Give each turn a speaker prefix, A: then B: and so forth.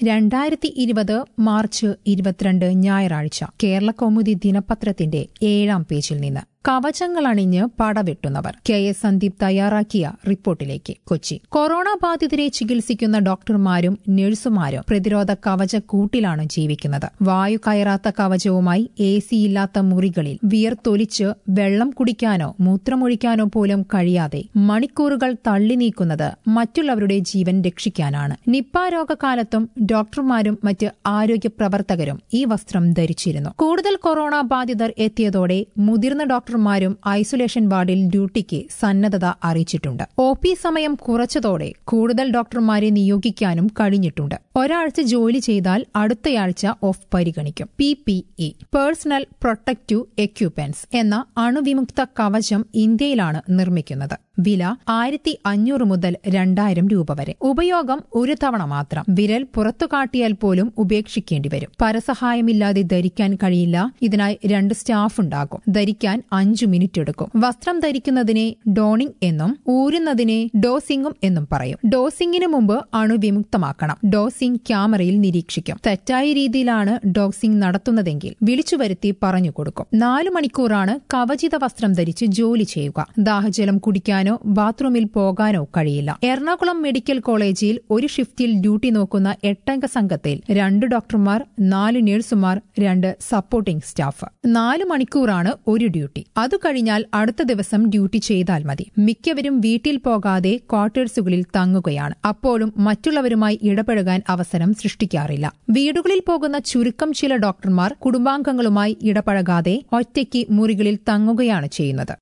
A: 2020 March 22 ഞായറാഴ്ച കേരളകൗമുദി ദിനപത്രത്തിന്റെ 7-ാം പേജിൽ നിന്ന് കവചങ്ങളണിഞ്ഞ് പടവെട്ടുന്നവർ. KS സന്ദീപ് തയ്യാറാക്കിയ റിപ്പോർട്ടിലേക്ക്. കൊച്ചി. കൊറോണ ബാധിതരെ ചികിത്സിക്കുന്ന ഡോക്ടർമാരും നഴ്സുമാരും പ്രതിരോധ കവചക്കൂട്ടിലാണ് ജീവിക്കുന്നത്. വായു കയറാത്ത കവചവുമായി AC ഇല്ലാത്ത മുറികളിൽ വിയർത്തൊലിച്ച് വെള്ളം കുടിക്കാനോ മൂത്രമൊഴിക്കാനോ പോലും കഴിയാതെ മണിക്കൂറുകൾ തള്ളി നീക്കുന്നത് മറ്റുള്ളവരുടെ ജീവൻ രക്ഷിക്കാനാണ്. നിപ്പ രോഗകാലത്തും ഡോക്ടർമാരും മറ്റ് ആരോഗ്യ പ്രവർത്തകരും ഈ വസ്ത്രം ധരിച്ചിരുന്നു. കൂടുതൽ കൊറോണ ബാധിതർ എത്തിയതോടെ മുതിർന്ന ഡോക്ടർമാരും ഐസൊലേഷൻ വാർഡിൽ ഡ്യൂട്ടിക്ക് സന്നദ്ധത അറിയിച്ചിട്ടുണ്ട്. OP സമയം കുറച്ചതോടെ കൂടുതൽ ഡോക്ടർമാരെ നിയോഗിക്കാനും കഴിഞ്ഞിട്ടുണ്ട്. ഒരാഴ്ച ജോലി ചെയ്താൽ അടുത്തയാഴ്ച ഓഫ് പരിഗണിക്കും. PPE പേഴ്സണൽ പ്രൊട്ടക്റ്റീവ് എക്യുപ്മെന്റ്സ് എന്ന അണുവിമുക്ത കവചം ഇന്ത്യയിലാണ് നിർമ്മിക്കുന്നത്. വില 1500 മുതൽ 2000 രൂപ വരെ. ഉപയോഗം ഒരു തവണ മാത്രം. വിരൽ പുറത്തു കാട്ടിയാൽ പോലും ഉപേക്ഷിക്കേണ്ടി വരും. പരസഹായമില്ലാതെ ധരിക്കാൻ കഴിയില്ല. ഇതിനായി 2 സ്റ്റാഫ് ഉണ്ടാകും. ധരിക്കാൻ 5 മിനിറ്റ് എടുക്കും. വസ്ത്രം ധരിക്കുന്നതിനെ ഡോണിംഗ് എന്നും ഊരുന്നതിനെ ഡോസിംഗും എന്നും പറയും. ഡോസിംഗിന് മുമ്പ് അണുവിമുക്തമാക്കണം. ഡോസിംഗ് ക്യാമറയിൽ നിരീക്ഷിക്കും. തെറ്റായ രീതിയിലാണ് ഡോസിംഗ് നടത്തുന്നതെങ്കിൽ വിളിച്ചുവരുത്തി പറഞ്ഞുകൊടുക്കും. 4 മണിക്കൂറാണ് കവചിത വസ്ത്രം ധരിച്ച് ജോലി ചെയ്യുക. ദാഹജലം കുടിക്കാനോ ബാത്റൂമിൽ പോകാനോ കഴിയില്ല. എറണാകുളം മെഡിക്കൽ കോളേജിൽ ഒരു ഷിഫ്റ്റിൽ ഡ്യൂട്ടി നോക്കുന്ന 8-അംഗ സംഘത്തിൽ 2 ഡോക്ടർമാർ, 4 നഴ്സുമാർ, 2 സപ്പോർട്ടിംഗ് സ്റ്റാഫ്. 4 മണിക്കൂറാണ് ഒരു ഡ്യൂട്ടി. അതു കഴിഞ്ഞാൽ അടുത്ത ദിവസം ഡ്യൂട്ടി ചെയ്താൽ മതി. മിക്കവരും വീട്ടിൽ പോകാതെ ക്വാർട്ടേഴ്സുകളിൽ തങ്ങുകയാണ്. അപ്പോഴും മറ്റുള്ളവരുമായി ഇടപഴകാൻ അവസരം സൃഷ്ടിക്കാറില്ല. വീടുകളിൽ പോകുന്ന ചുരുക്കം ചില ഡോക്ടർമാർ കുടുംബാംഗങ്ങളുമായി ഇടപഴകാതെ ഒറ്റയ്ക്ക് മുറികളിൽ തങ്ങുകയാണ് ചെയ്യുന്നത്.